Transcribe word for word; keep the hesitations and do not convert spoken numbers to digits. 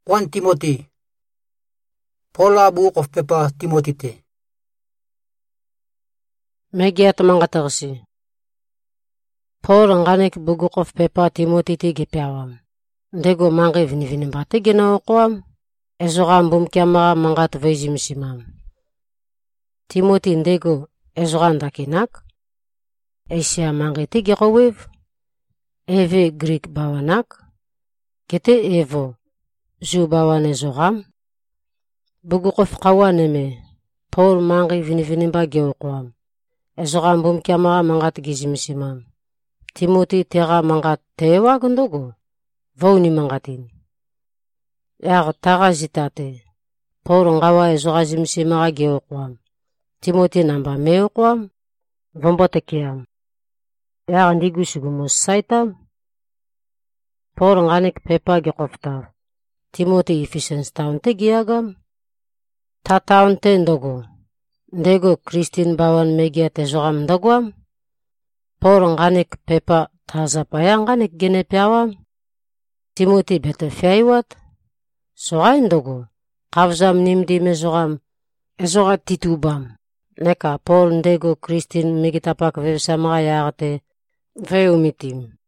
First Timothy. Paul book of paper Timothy te. Megia tamanga tarsi. Paul nganek book of paper Timothy te gepiawam. Ndego mange vini vini mbate gena okwam. Ezora mbum kiamara mangat vejim simam. Timothy ndego ezora ndakinak. Asia mange te gerowev. Eve Greek bawanak. Kete evo. Zu bawan ezoram. Book of kawaneme. Paul mange vini vini mba geokwam. Ezora mbum kiamara mangat gizim simam. Timothy tera mangat tewa gundogo. Vauni mangatin. Yag taga zitate. Paul ngawa ezora zimsimara geokwam. Timothy namba meokwam. Vombotekiam. Yag ndigu sugumus saitam. Paul nganek pepa gekoftav. Timothy Ephesians town te giagam. Ta town te ndogo. Ndego Christine bawan megia te zoram ndogwam. Paul nganek pepa tazapaya nganek genepiawam. Timothy bete fiaiwat. Soray ndogo. Kavzam nimdi mezoram. Ezora titubam. Neka Paul ndego Christine megitapak vevsamara yagate. Veumitim.